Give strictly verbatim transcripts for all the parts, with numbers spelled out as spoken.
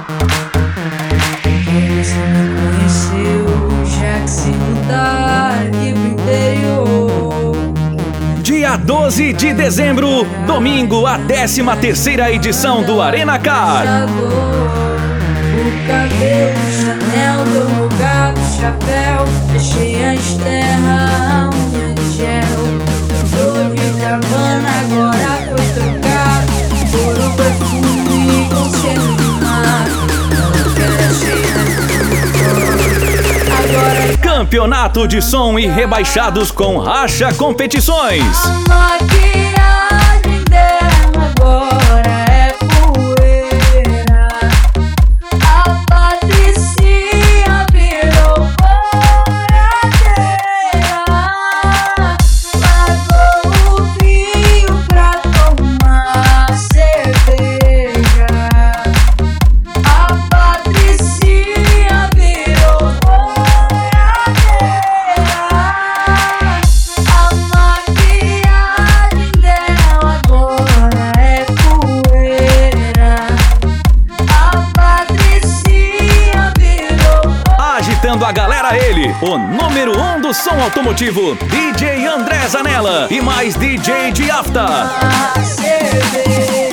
Você me conheceu, já que se mudar aqui pro interior. Dia doze de dezembro, domingo, a décima terceira edição do Arena Car. O cabelo, Chanel, do gato, chapéu, fechei as terras, unha de gel. Flor de Havana, agora foi trocado por um perfume com cheiro de mar. Agora Campeonato de som e rebaixados com Racha Competições. a maquiagem dela agora é poeira. A Patricinha virou boiadeira. Largou o vinho pra tomar cerveja. A Patricinha virou boiadeira. A maquiagem dela agora é poeira. A Patricinha virou Agitando a galera, ele, o número um do som automotivo, D J André Zanella e mais D J de Afta. a cerveja.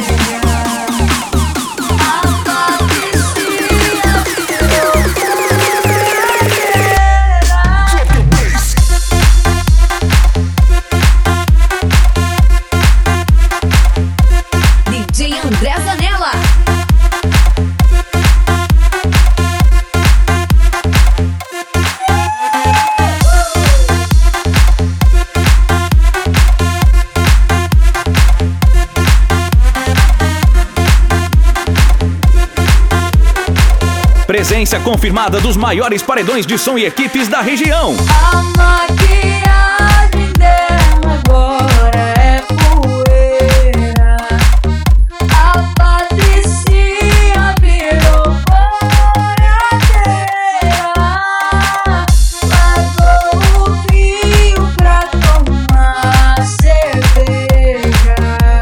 A Patricinha virou boiadeira. D J André Zanella. Presença confirmada dos maiores paredões de som e equipes da região. A maquiagem dela agora é poeira. A Patricinha virou boiadeira. Largou o vinho pra tomar cerveja.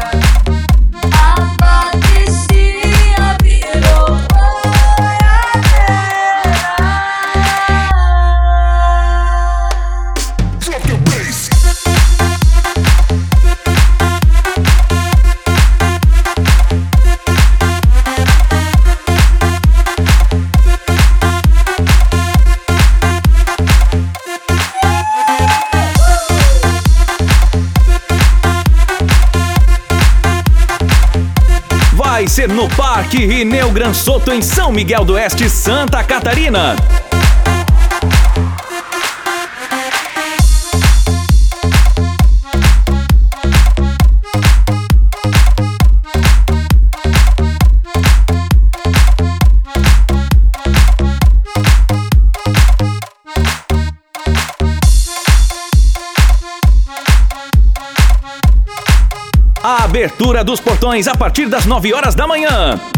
A Patricinha virou boiadeira. Vai ser no Parque Rineu Gran Soto, em São Miguel do Oeste, Santa Catarina. A abertura dos portões a partir das nove horas da manhã.